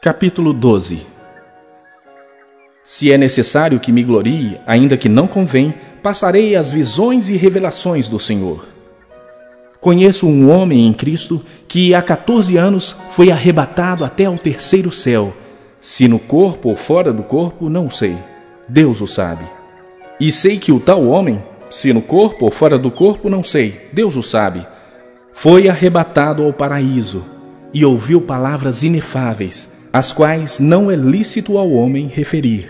Capítulo 12. Se é necessário que me glorie, ainda que não convém, passarei as visões e revelações do Senhor. Conheço um homem em Cristo que há 14 anos foi arrebatado até ao terceiro céu. Se no corpo ou fora do corpo, não sei. Deus o sabe. E sei que o tal homem, se no corpo ou fora do corpo, não sei. Deus o sabe. Foi arrebatado ao paraíso e ouviu palavras inefáveis, as quais não é lícito ao homem referir.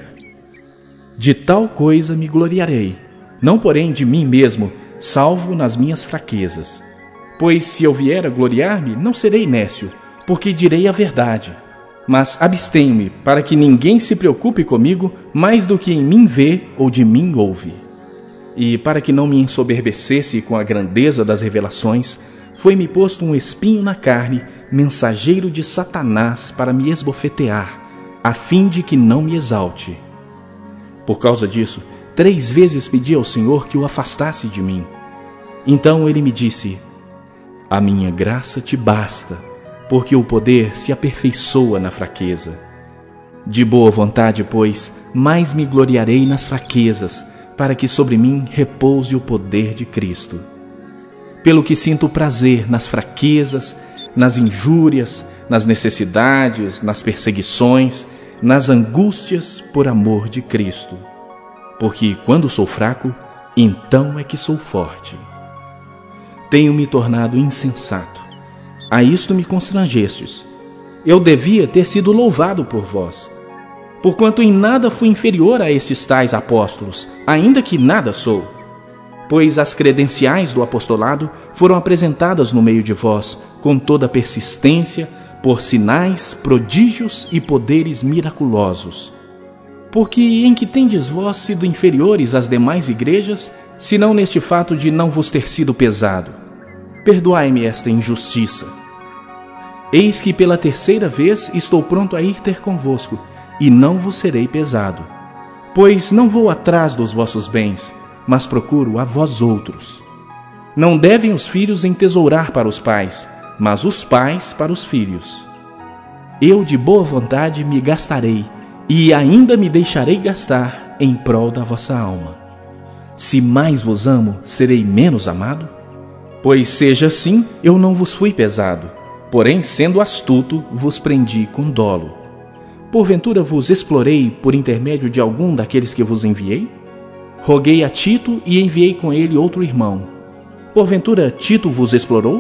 De tal coisa me gloriarei, não porém de mim mesmo, salvo nas minhas fraquezas. Pois se eu vier a gloriar-me, não serei nécio, porque direi a verdade. Mas abstenho-me, para que ninguém se preocupe comigo mais do que em mim vê ou de mim ouve. E para que não me ensoberbecesse com a grandeza das revelações, foi-me posto um espinho na carne, mensageiro de Satanás para me esbofetear, a fim de que não me exalte. Por causa disso, 3 vezes pedi ao Senhor que o afastasse de mim. Então ele me disse: a minha graça te basta, porque o poder se aperfeiçoa na fraqueza. De boa vontade, pois, mais me gloriarei nas fraquezas, para que sobre mim repouse o poder de Cristo. Pelo que sinto prazer nas fraquezas, nas injúrias, nas necessidades, nas perseguições, nas angústias por amor de Cristo. Porque quando sou fraco, então é que sou forte. Tenho me tornado insensato. A isto me constrangestes. Eu devia ter sido louvado por vós, porquanto em nada fui inferior a estes tais apóstolos, ainda que nada sou. Pois as credenciais do apostolado foram apresentadas no meio de vós, com toda persistência, por sinais, prodígios e poderes miraculosos. Porque em que tendes vós sido inferiores às demais igrejas, senão neste fato de não vos ter sido pesado? Perdoai-me esta injustiça. Eis que pela 3ª vez estou pronto a ir ter convosco, e não vos serei pesado. Pois não vou atrás dos vossos bens, mas procuro a vós outros. Não devem os filhos entesourar para os pais, mas os pais para os filhos. Eu de boa vontade me gastarei, e ainda me deixarei gastar em prol da vossa alma. Se mais vos amo, serei menos amado? Pois seja assim, eu não vos fui pesado, porém, sendo astuto, vos prendi com dolo. Porventura vos explorei por intermédio de algum daqueles que vos enviei? Roguei a Tito e enviei com ele outro irmão. Porventura Tito vos explorou?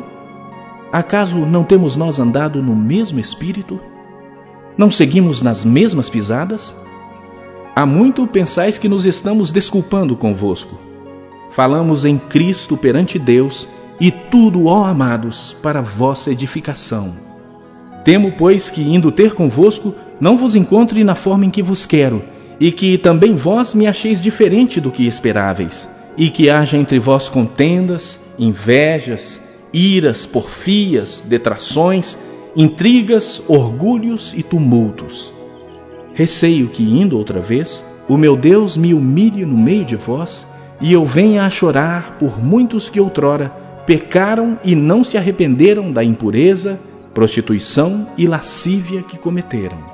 Acaso não temos nós andado no mesmo espírito? Não seguimos nas mesmas pisadas? Há muito pensais que nos estamos desculpando convosco. Falamos em Cristo perante Deus, e tudo, ó amados, para vossa edificação. Temo, pois, que indo ter convosco, não vos encontre na forma em que vos quero, e que também vós me acheis diferente do que esperáveis, e que haja entre vós contendas, invejas, iras, porfias, detrações, intrigas, orgulhos e tumultos. Receio que, indo outra vez, o meu Deus me humilhe no meio de vós, e eu venha a chorar por muitos que outrora pecaram e não se arrependeram da impureza, prostituição e lascívia que cometeram.